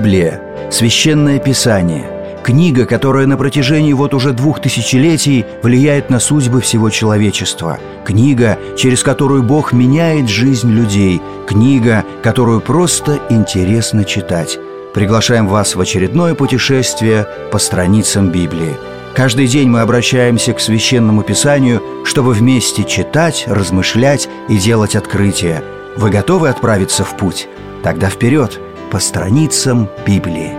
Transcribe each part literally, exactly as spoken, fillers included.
Библия – священное писание, книга, которая на протяжении вот уже двух тысячелетий влияет на судьбы всего человечества, книга, через которую Бог меняет жизнь людей, книга, которую просто интересно читать. Приглашаем вас в очередное путешествие по страницам Библии. Каждый день мы обращаемся к Священному Писанию, чтобы вместе читать, размышлять и делать открытия. Вы готовы отправиться в путь? Тогда вперед, по страницам Библии.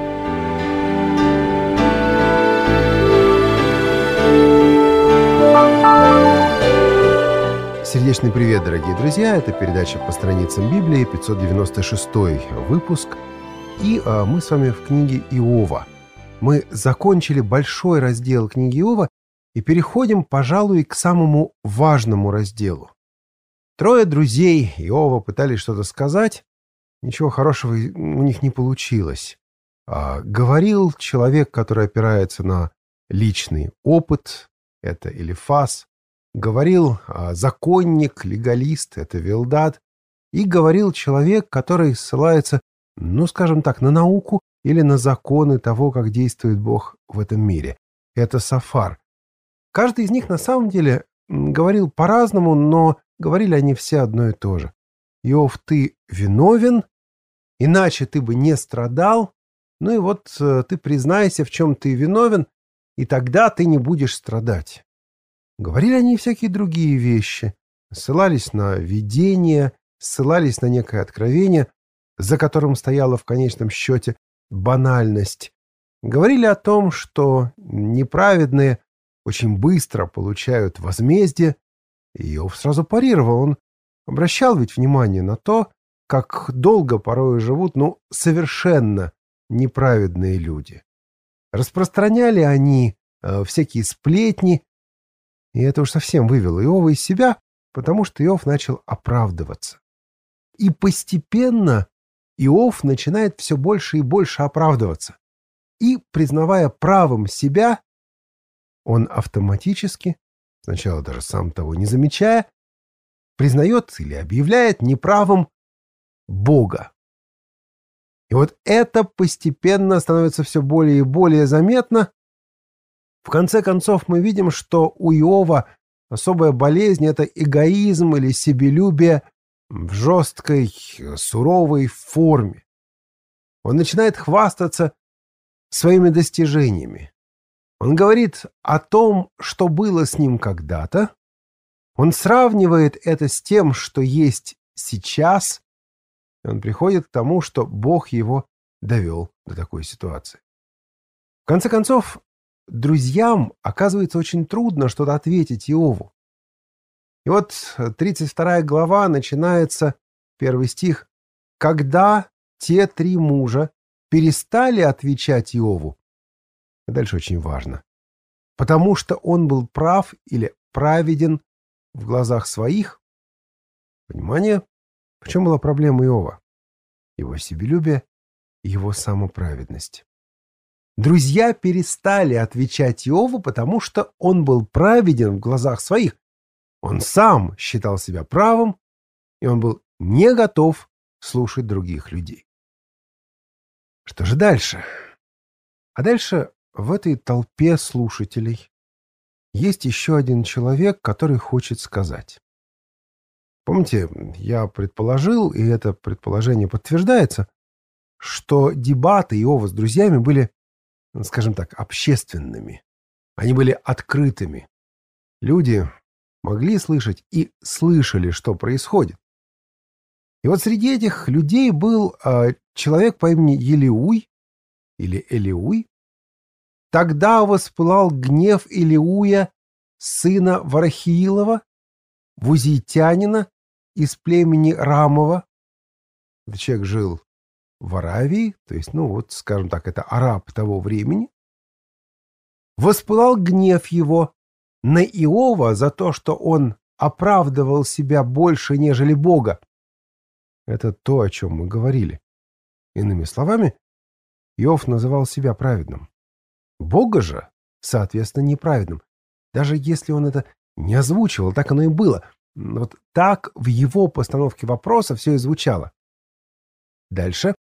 Сердечный привет, дорогие друзья! Это передача «По страницам Библии», пятьсот девяносто шестой выпуск. И а, мы с вами в книге Иова. Мы закончили большой раздел книги Иова и переходим, пожалуй, к самому важному разделу. Трое друзей Иова пытались что-то сказать. Ничего хорошего у них не получилось. А, говорил человек, который опирается на личный опыт. Это Элифаз. Говорил а, законник, легалист. Это Вилдад. И говорил человек, который ссылается, ну, скажем так, на науку или на законы того, как действует Бог в этом мире. Это Софар. Каждый из них на самом деле говорил по-разному, но говорили они все одно и то же. Иов, ты виновен, иначе ты бы не страдал. Ну и вот ты признайся, в чем ты виновен, и тогда ты не будешь страдать. Говорили они всякие другие вещи. Ссылались на видение, ссылались на некое откровение, за которым стояла в конечном счете банальность. Говорили о том, что неправедные очень быстро получают возмездие. И Иов сразу парировал. Он обращал ведь внимание на то, как долго порой живут, ну, совершенно неправедные люди. Распространяли они э, всякие сплетни, и это уж совсем вывело Иова из себя, потому что Иов начал оправдываться. И постепенно Иов начинает все больше и больше оправдываться. И, признавая правым себя, он автоматически, сначала даже сам того не замечая, признает или объявляет неправым Бога. И вот это постепенно становится все более и более заметно. В конце концов мы видим, что у Иова особая болезнь — это эгоизм или себелюбие в жесткой, суровой форме. Он начинает хвастаться своими достижениями. Он говорит о том, что было с ним когда-то. Он сравнивает это с тем, что есть сейчас. И он приходит к тому, что Бог его довел до такой ситуации. В конце концов, друзьям оказывается очень трудно что-то ответить Иову. И вот тридцать вторая глава начинается, первый стих. «Когда те три мужа перестали отвечать Иову». И дальше очень важно. «Потому что он был прав или праведен в глазах своих». Внимание, в чем была проблема Иова? Его себелюбие, его самоправедность. Друзья перестали отвечать Иову, потому что он был праведен в глазах своих. Он сам считал себя правым, и он был не готов слушать других людей. Что же дальше? А дальше в этой толпе слушателей есть еще один человек, который хочет сказать. Помните, я предположил, и это предположение подтверждается, что дебаты Иова с друзьями были, скажем так, общественными. Они были открытыми. Люди могли слышать и слышали, что происходит. И вот среди этих людей был э, человек по имени Елиуй, или Элиуй. Тогда воспылал гнев Элиуя, сына Варахиилова, вузитянина из племени Рамова. Этот человек жил в Аравии, то есть, ну вот, скажем так, это араб того времени. Воспылал гнев его на Иова за то, что он оправдывал себя больше, нежели Бога. Это то, о чем мы говорили. Иными словами, Иов называл себя праведным. Бога же, соответственно, неправедным. Даже если он это не озвучивал, так оно и было. Вот так в его постановке вопроса все и звучало. Дальше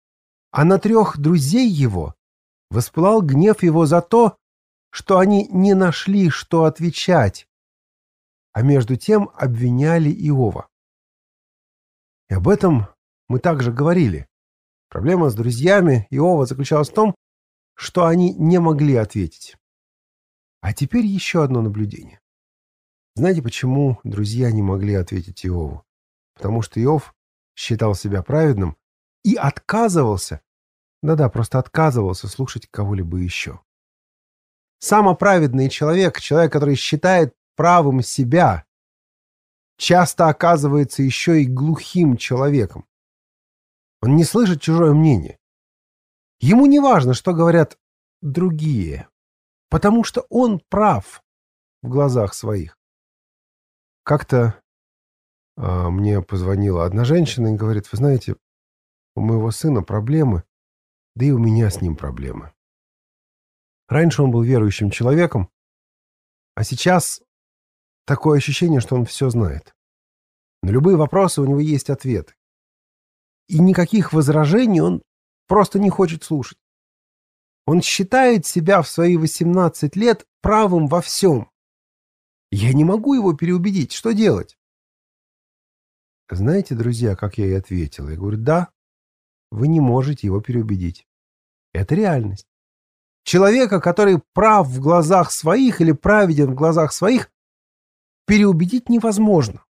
А на трех друзей его воспылал гнев его за то, что они не нашли, что отвечать, а между тем обвиняли Иова. И об этом мы также говорили. Проблема с друзьями Иова заключалась в том, что они не могли ответить. А теперь еще одно наблюдение. Знаете, почему друзья не могли ответить Иову? Потому что Иов считал себя праведным и отказывался, да-да, просто отказывался слушать кого-либо еще. Самоправедный человек, человек, который считает правым себя, часто оказывается еще и глухим человеком. Он не слышит чужое мнение. Ему не важно, что говорят другие, потому что он прав в глазах своих. Как-то а, мне позвонила одна женщина и говорит: вы знаете, у моего сына проблемы, да и у меня с ним проблемы. Раньше он был верующим человеком, а сейчас такое ощущение, что он все знает. На любые вопросы у него есть ответы. И никаких возражений он просто не хочет слушать. Он считает себя в свои восемнадцать лет правым во всем. Я не могу его переубедить. Что делать? Знаете, друзья, как я ей ответил? Я говорю: да, вы не можете его переубедить. Это реальность. Человека, который прав в глазах своих или праведен в глазах своих, переубедить невозможно.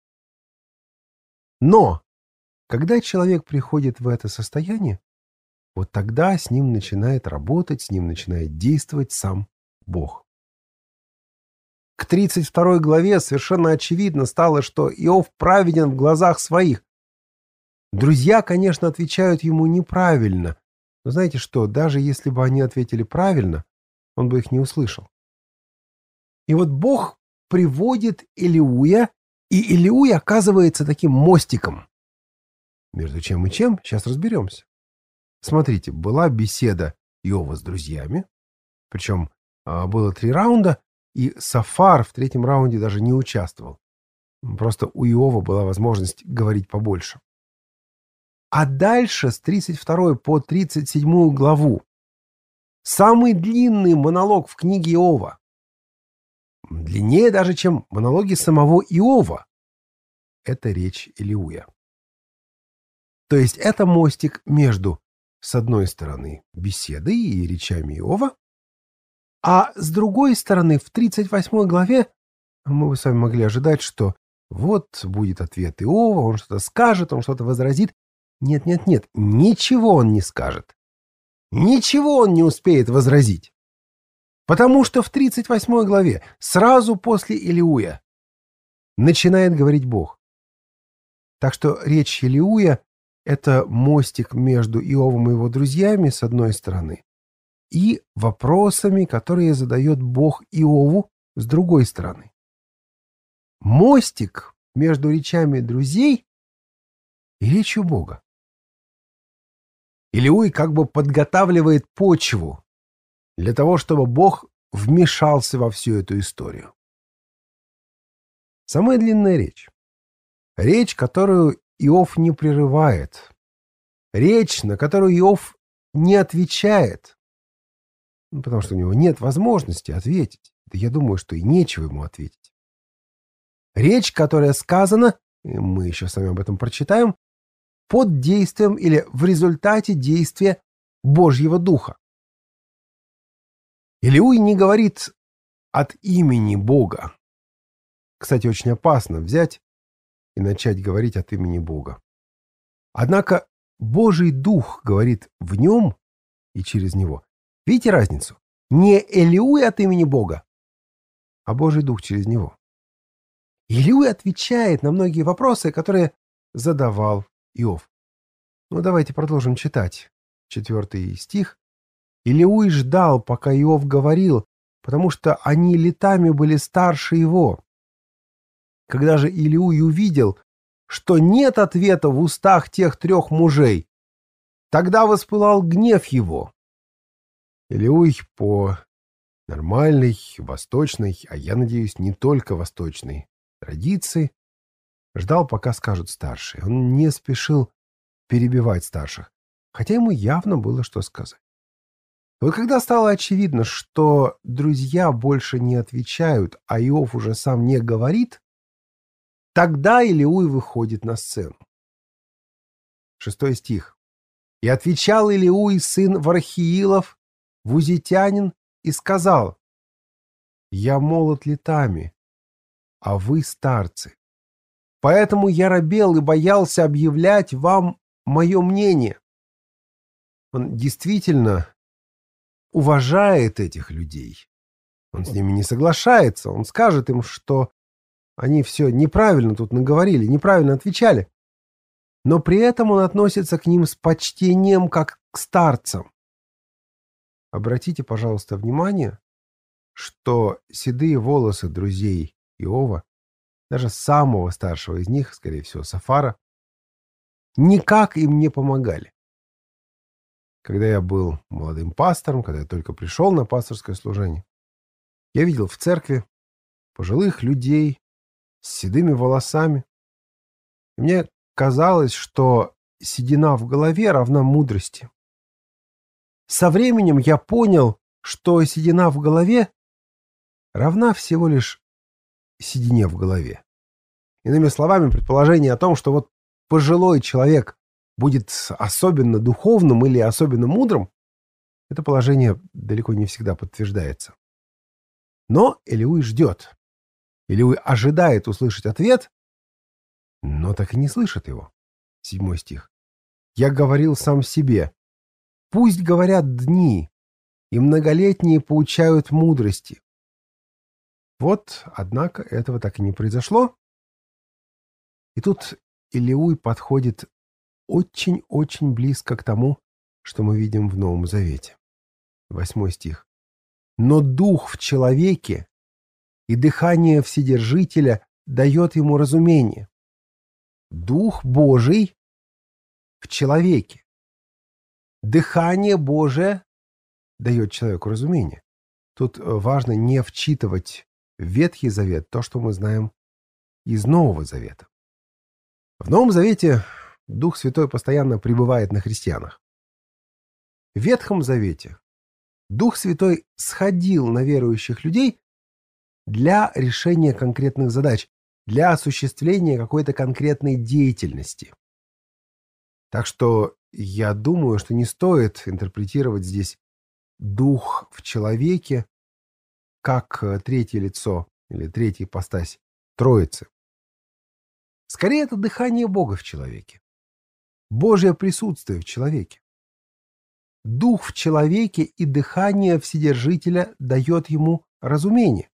Но когда человек приходит в это состояние, вот тогда с ним начинает работать, с ним начинает действовать сам Бог. К тридцать второй главе совершенно очевидно стало, что Иов праведен в глазах своих. Друзья, конечно, отвечают ему неправильно, но знаете что, даже если бы они ответили правильно, он бы их не услышал. И вот Бог приводит Элиуя, и Элиуй оказывается таким мостиком. Между чем и чем, сейчас разберемся. Смотрите, была беседа Иова с друзьями, причем а, было три раунда, и Софар в третьем раунде даже не участвовал. Просто у Иова была возможность говорить побольше. А дальше с тридцать второй по тридцать седьмую главу самый длинный монолог в книге Иова. Длиннее даже, чем монологи самого Иова. Это речь Элиуя. То есть это мостик между, с одной стороны, беседой и речами Иова, а с другой стороны, в тридцать восьмой главе мы бы с вами могли ожидать, что вот будет ответ Иова, он что-то скажет, он что-то возразит. Нет, нет, нет, ничего он не скажет. Ничего он не успеет возразить. Потому что в тридцать восьмой главе, сразу после Элиуя, начинает говорить Бог. Так что речь Элиуя — это мостик между Иовом и его друзьями, с одной стороны, и вопросами, которые задает Бог Иову, с другой стороны. Мостик между речами друзей и речью Бога. Элиуй как бы подготавливает почву для того, чтобы Бог вмешался во всю эту историю. Самая длинная речь. Речь, которую Иов не прерывает. Речь, на которую Иов не отвечает. Ну, потому что у него нет возможности ответить. Да я думаю, что и нечего ему ответить. Речь, которая сказана, и мы еще с вами об этом прочитаем, под действием или в результате действия Божьего Духа. Элиуй не говорит от имени Бога. Кстати, очень опасно взять и начать говорить от имени Бога. Однако Божий Дух говорит в нем и через него. Видите разницу? Не Элиуй от имени Бога, а Божий Дух через него. Элиуй отвечает на многие вопросы, которые задавал Иов. Ну, давайте продолжим читать. Четвертый стих. Элиуй ждал, пока Иов говорил, потому что они летами были старше его. Когда же Элиуй увидел, что нет ответа в устах тех трех мужей, тогда воспылал гнев его. Элиуй по нормальной, восточной, а я надеюсь, не только восточной традиции, ждал, пока скажут старшие. Он не спешил перебивать старших. хотя ему явно было что сказать. Вот когда стало очевидно, что друзья больше не отвечают, а Иов уже сам не говорит, тогда Илиуй выходит на сцену. Шестой стих. «И отвечал Илиуй, сын Вархиилов, вузитянин, и сказал: я молод летами, а вы старцы. Поэтому я робел и боялся объявлять вам мое мнение». Он действительно уважает этих людей. Он с ними не соглашается. Он скажет им, что они все неправильно тут наговорили, неправильно отвечали. Но при этом он относится к ним с почтением, как к старцам. Обратите, пожалуйста, внимание, что седые волосы друзей Иова, даже самого старшего из них, скорее всего, Сафара, никак им не помогали. Когда я был молодым пастором, когда я только пришел на пасторское служение, я видел в церкви пожилых людей с седыми волосами. И мне казалось, что седина в голове равна мудрости. Со временем я понял, что седина в голове равна всего лишь седине в голове. Иными словами, предположение о том, что вот пожилой человек будет особенно духовным или особенно мудрым, это положение далеко не всегда подтверждается. Но Илиуй ждет. Илиуй ожидает услышать ответ, но так и не слышит его. Седьмой стих. «Я говорил сам себе: пусть говорят дни, и многолетние поучают мудрости». Вот, однако, этого так и не произошло. И тут Илиуй подходит очень-очень близко к тому, что мы видим в Новом Завете. Восьмой стих. «Но дух в человеке и дыхание Вседержителя дает ему разумение». Дух Божий в человеке. Дыхание Божие дает человеку разумение. Тут важно не вчитывать в Ветхий Завет то, что мы знаем из Нового Завета. В Новом Завете Дух Святой постоянно пребывает на христианах. В Ветхом Завете Дух Святой сходил на верующих людей для решения конкретных задач, для осуществления какой-то конкретной деятельности. Так что я думаю, что не стоит интерпретировать здесь дух в человеке как третье лицо или третья ипостась Троицы. Скорее, это дыхание Бога в человеке. Божье присутствие в человеке. Дух в человеке и дыхание Вседержителя дает ему разумение.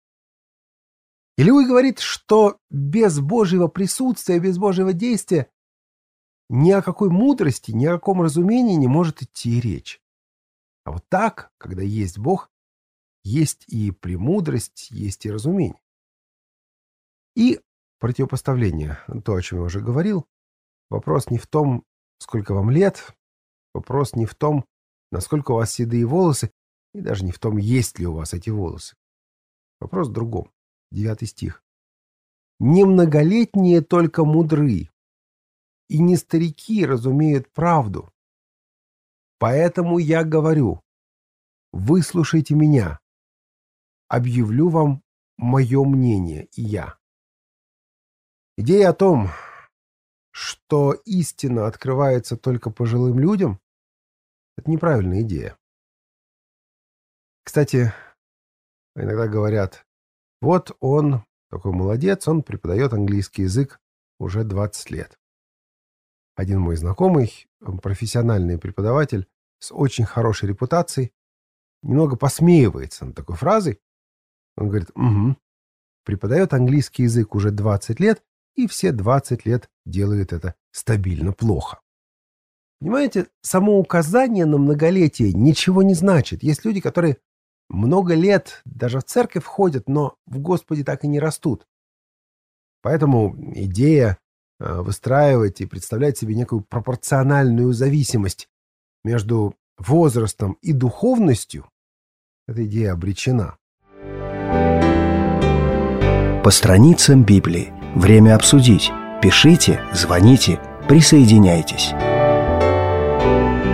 Илиуй говорит, что без Божьего присутствия, без Божьего действия ни о какой мудрости, ни о каком разумении не может идти речь. А вот так, когда есть Бог, есть и премудрость, есть и разумение. И противопоставление, то, о чем я уже говорил, вопрос не в том, сколько вам лет, вопрос не в том, насколько у вас седые волосы, и даже не в том, есть ли у вас эти волосы. Вопрос в другом. Девятый стих. «Немноголетние только мудры, и не старики разумеют правду. Поэтому я говорю: выслушайте меня, объявлю вам мое мнение и я». Идея о том, что истина открывается только пожилым людям, это неправильная идея. Кстати, иногда говорят: вот он такой молодец, он преподает английский язык уже двадцать лет. Один мой знакомый, профессиональный преподаватель с очень хорошей репутацией, немного посмеивается над такой фразой. Он говорит: угу, преподает английский язык уже двадцать лет, и все двадцать лет делает это стабильно плохо. Понимаете, само указание на многолетие ничего не значит. Есть люди, которые много лет даже в церковь ходят, но в Господе так и не растут. Поэтому идея выстраивать и представлять себе некую пропорциональную зависимость между возрастом и духовностью, эта идея обречена. По страницам Библии. Время обсудить. Пишите, звоните, присоединяйтесь.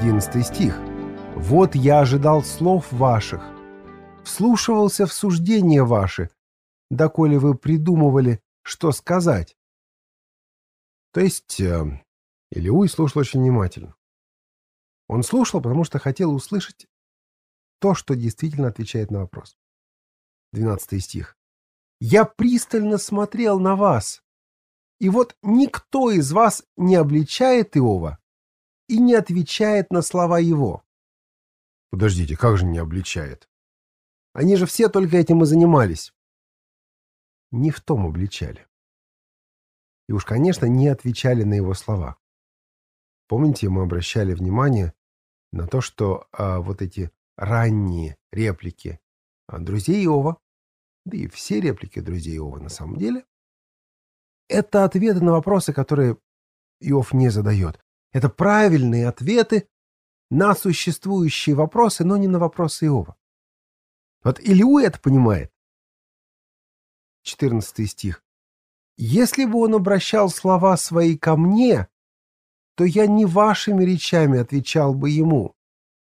Одиннадцатый стих. «Вот я ожидал слов ваших, вслушивался в суждения ваши, доколе вы придумывали, что сказать». То есть э, Илиуй слушал очень внимательно. Он слушал, потому что хотел услышать то, что действительно отвечает на вопрос. Двенадцатый стих. «Я пристально смотрел на вас, и вот никто из вас не обличает Иова и не отвечает на слова его». Подождите, как же не обличает? Они же все только этим и занимались. Не в том обличали. И уж, конечно, не отвечали на его слова. Помните, мы обращали внимание на то, что а, вот эти ранние реплики а, друзей Иова, да и все реплики друзей Иова на самом деле, это ответы на вопросы, которые Иов не задает. Это правильные ответы на существующие вопросы, но не на вопросы Иова. Вот Илиуй это понимает. четырнадцатый стих. «Если бы он обращал слова свои ко мне, то я не вашими речами отвечал бы ему».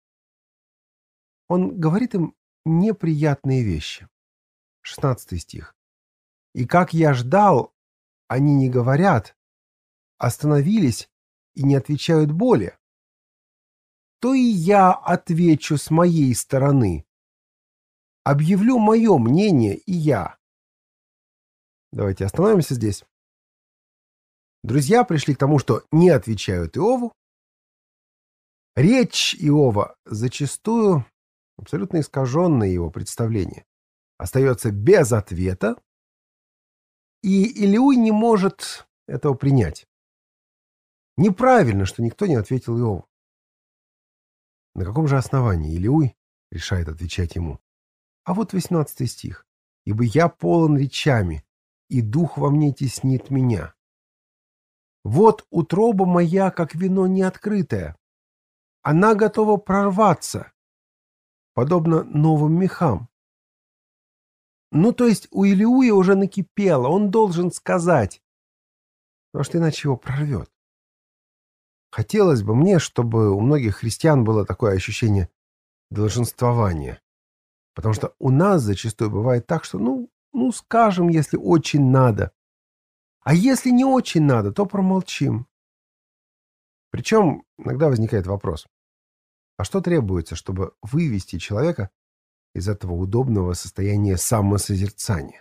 Он говорит им неприятные вещи. шестнадцатый стих. «И как я ждал, они не говорят, остановились и не отвечают более, то и я отвечу с моей стороны, объявлю мое мнение и я». Давайте остановимся здесь. Друзья пришли к тому, что не отвечают Иову. Речь Иова зачастую, абсолютно искаженное его представление, остается без ответа, и Илиуй не может этого принять. Неправильно, что никто не ответил Иову. На каком же основании Илиуй решает отвечать ему? А вот восемнадцатый стих. «Ибо я полон речами, и дух во мне теснит меня. Вот утроба моя, как вино неоткрытое. Она готова прорваться, подобно новым мехам». Ну, то есть у Илиуя уже накипело, он должен сказать, потому что иначе его прорвет. Хотелось бы мне, чтобы у многих христиан было такое ощущение долженствования. Потому что у нас зачастую бывает так, что, ну, ну, скажем, если очень надо. А если не очень надо, то промолчим. Причем иногда возникает вопрос, а что требуется, чтобы вывести человека из этого удобного состояния самосозерцания?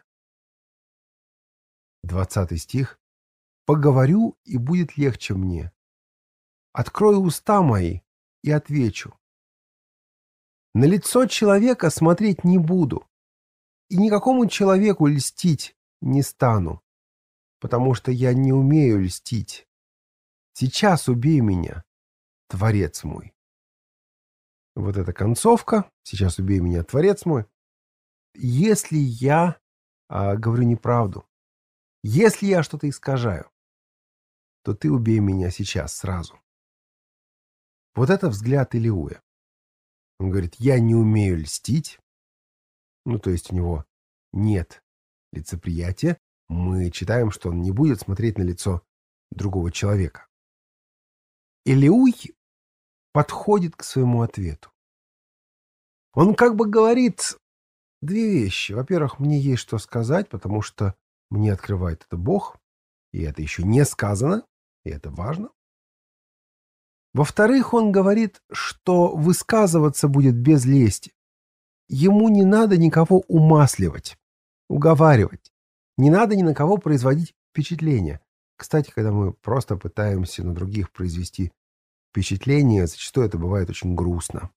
Двадцатый стих. «Поговорю, и будет легче мне. Открою уста мои и отвечу. На лицо человека смотреть не буду, и никакому человеку льстить не стану, потому что я не умею льстить. Сейчас убей меня, Творец мой». Вот эта концовка, «сейчас убей меня, Творец мой». Если я а, говорю неправду, если я что-то искажаю, то ты убей меня сейчас сразу. Вот это взгляд Илиуя. Он говорит, я не умею льстить. Ну, то есть у него нет лицеприятия. Мы читаем, что он не будет смотреть на лицо другого человека. Илиуй подходит к своему ответу. Он как бы говорит две вещи. Во-первых, мне есть что сказать, потому что мне открывает это Бог, и это еще не сказано, и это важно. Во-вторых, он говорит, что высказываться будет без лести. Ему не надо никого умасливать, уговаривать. Не надо ни на кого производить впечатление. Кстати, когда мы просто пытаемся на других произвести впечатление, зачастую это бывает очень грустно.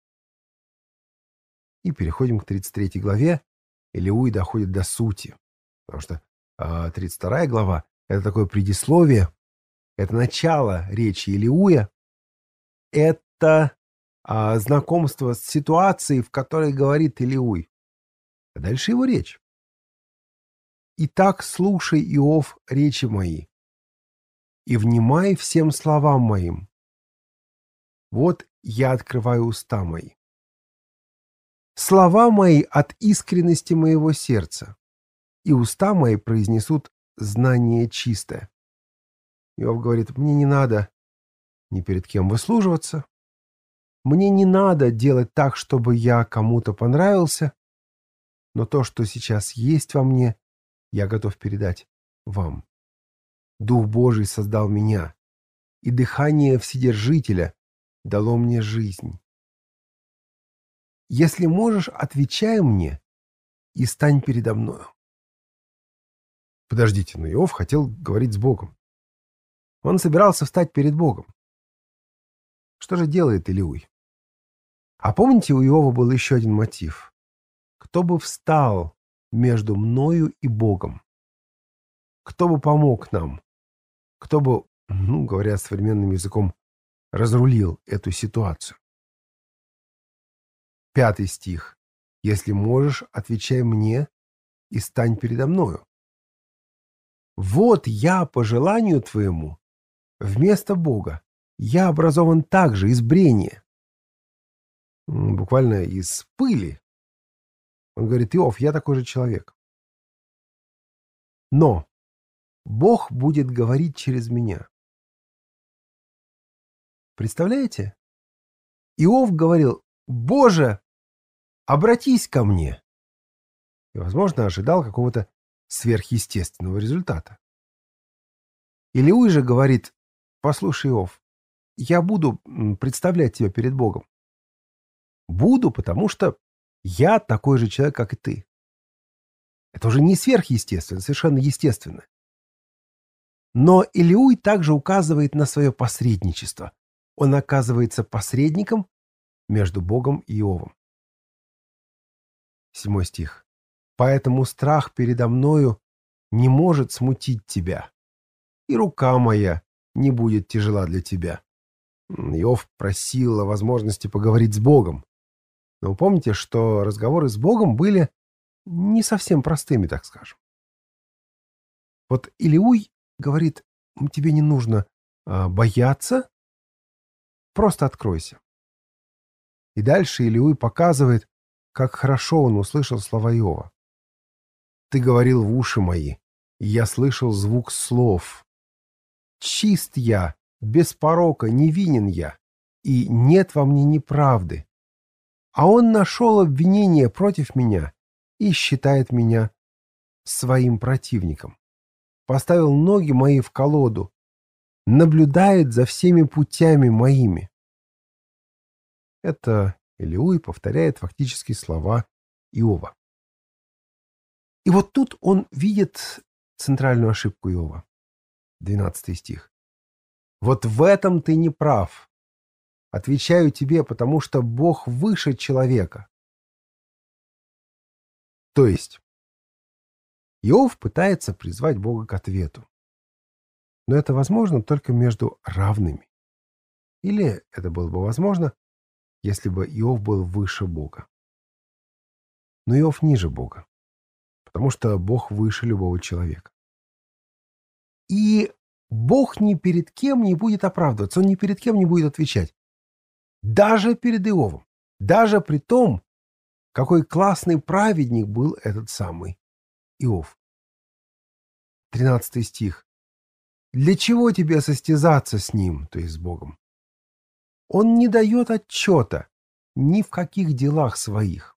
И переходим к тридцать третьей главе. Илиуй доходит до сути. Потому что э, тридцать вторая глава — это такое предисловие, это начало речи Илиуя, это э, знакомство с ситуацией, в которой говорит Илиуй. А дальше его речь. «Итак, слушай, Иов, речи мои, и внимай всем словам моим. Вот я открываю уста мои. Слова мои от искренности моего сердца, и уста мои произнесут знание чистое». Иов говорит, мне не надо ни перед кем выслуживаться, Мне не надо делать так, чтобы я кому-то понравился, но то, что сейчас есть во мне, я готов передать вам. Дух Божий создал меня, и дыхание Вседержителя дало мне жизнь. Если можешь, отвечай мне и стань передо мною. Подождите, но Иов хотел говорить с Богом. Он собирался встать перед Богом. Что же делает Илиуй? А помните, у Иова был еще один мотив. Кто бы встал между мною и Богом? Кто бы помог нам? Кто бы, ну, говоря современным языком, разрулил эту ситуацию? Пятый стих. Если можешь, отвечай мне и стань передо мною. Вот я по желанию твоему вместо Бога. Я образован также из брения. Буквально из пыли. Он говорит: Иов, я такой же человек. Но Бог будет говорить через меня. Представляете? Иов говорил: Боже, обратись ко мне. И, возможно, ожидал какого-то сверхъестественного результата. Илиуй же говорит: послушай, Иов, я буду представлять тебя перед Богом. Буду, потому что я такой же человек, как и ты. Это уже не сверхъестественно, совершенно естественно. Но Илиуй также указывает на свое посредничество. Он оказывается посредником между Богом и Иовом. Седьмой стих. «Поэтому страх передо мною не может смутить тебя, и рука моя не будет тяжела для тебя». Иов просил о возможности поговорить с Богом. Но вы помните, что разговоры с Богом были не совсем простыми, так скажем. Вот Илиуй говорит: тебе не нужно а, бояться, просто откройся. И дальше Илиуй показывает, как хорошо он услышал слова Иова. «Ты говорил в уши мои, и я слышал звук слов. Чист я, без порока, невинен я, и нет во мне неправды. А он нашел обвинение против меня и считает меня своим противником. Поставил ноги мои в колоду, наблюдает за всеми путями моими». Это Илиуй повторяет фактически слова Иова. И вот тут он видит центральную ошибку Иова. двенадцатый стих. «Вот в этом ты не прав. Отвечаю тебе, потому что Бог выше человека». То есть Иов пытается призвать Бога к ответу. Но это возможно только между равными. Или это было бы возможно, если бы Иов был выше Бога. Но Иов ниже Бога, потому что Бог выше любого человека. И Бог ни перед кем не будет оправдываться, Он ни перед кем не будет отвечать. Даже перед Иовом. Даже при том, какой классный праведник был этот самый Иов. тринадцатый стих. «Для чего тебе состязаться с ним, то есть с Богом? Он не дает отчета ни в каких делах своих».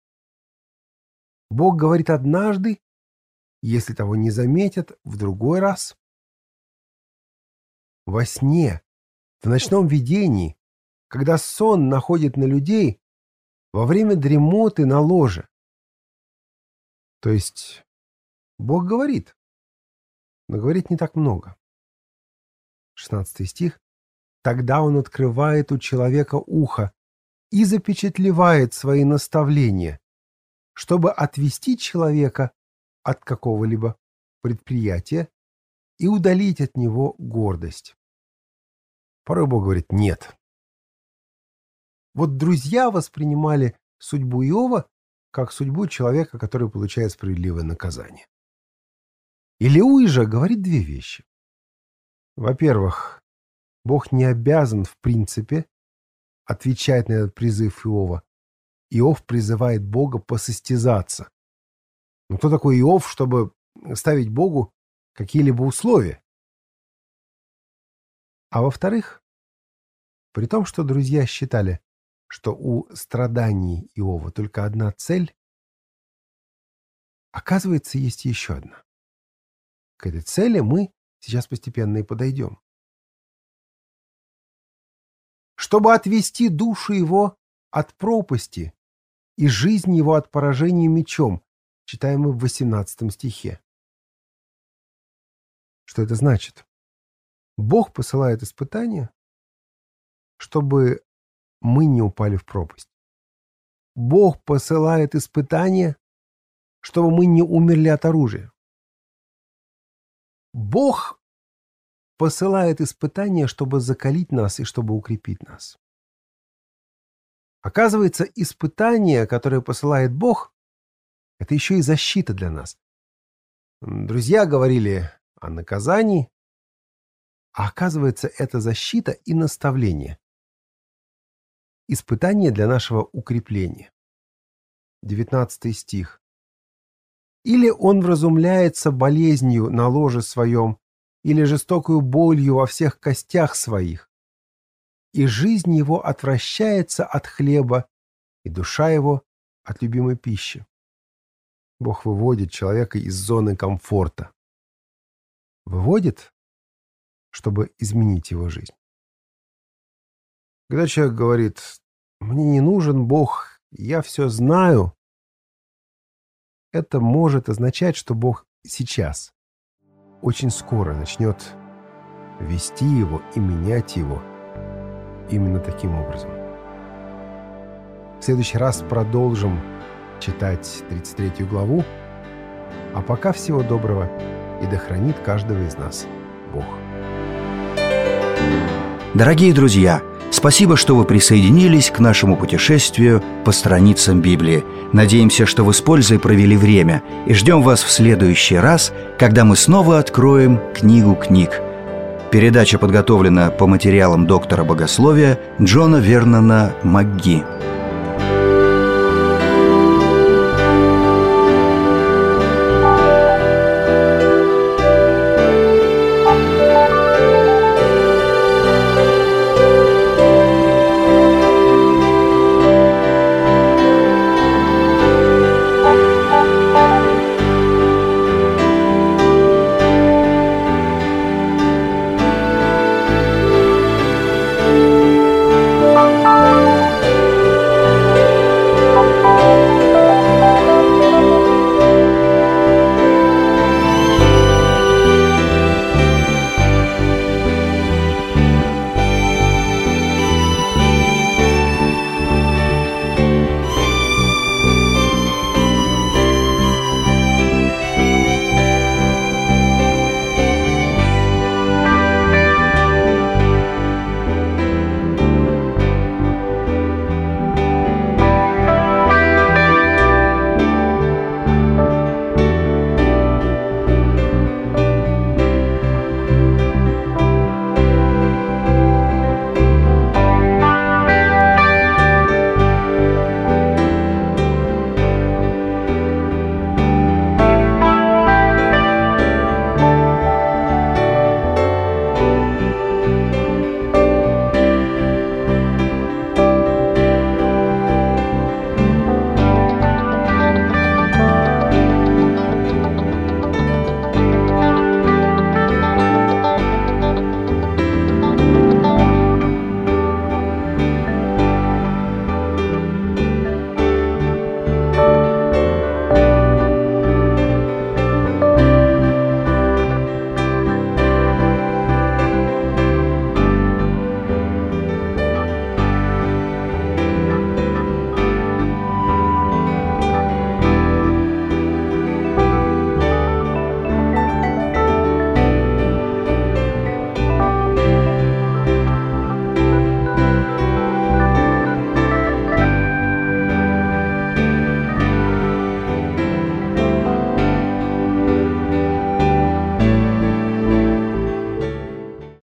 Бог говорит однажды, если того не заметят, в другой раз. Во сне, в ночном видении, когда сон находит на людей, во время дремоты на ложе. То есть Бог говорит, но говорит не так много. шестнадцатый стих. «Тогда он открывает у человека ухо и запечатлевает свои наставления, чтобы отвести человека от какого-либо предприятия и удалить от него гордость». Порой Бог говорит «нет». Вот друзья воспринимали судьбу Иова как судьбу человека, который получает справедливое наказание. Илиуй же говорит две вещи. Во-первых, Бог не обязан в принципе отвечать на этот призыв Иова. Иов призывает Бога посостязаться. Но кто такой Иов, чтобы ставить Богу какие-либо условия? А во-вторых, при том, что друзья считали, что у страданий Иова только одна цель, оказывается, есть еще одна. К этой цели мы сейчас постепенно и подойдем. Чтобы отвести душу его от пропасти и жизнь его от поражения мечом, читаем мы в восемнадцатом стихе. Что это значит? Бог посылает испытания, чтобы мы не упали в пропасть. Бог посылает испытания, чтобы мы не умерли от оружия. Бог посылает испытания, чтобы закалить нас и чтобы укрепить нас. Оказывается, испытания, которые посылает Бог, это еще и защита для нас. Друзья говорили о наказании, а оказывается, это защита и наставление. Испытание для нашего укрепления. девятнадцатый стих. «Или он вразумляется болезнью на ложе своем, или жестокою болью во всех костях своих, и жизнь его отвращается от хлеба, и душа его от любимой пищи». Бог выводит человека из зоны комфорта. Выводит, чтобы изменить его жизнь. Когда человек говорит: «Мне не нужен Бог, я все знаю», это может означать, что Бог сейчас, очень скоро начнет вести его и менять его именно таким образом. В следующий раз продолжим читать тридцать третью главу. А пока всего доброго, и да хранит каждого из нас Бог. Дорогие друзья, спасибо, что вы присоединились к нашему путешествию по страницам Библии. Надеемся, что вы с пользой провели время, и ждем вас в следующий раз, когда мы снова откроем книгу книг. Передача подготовлена по материалам доктора богословия Джона Вернона МакГи.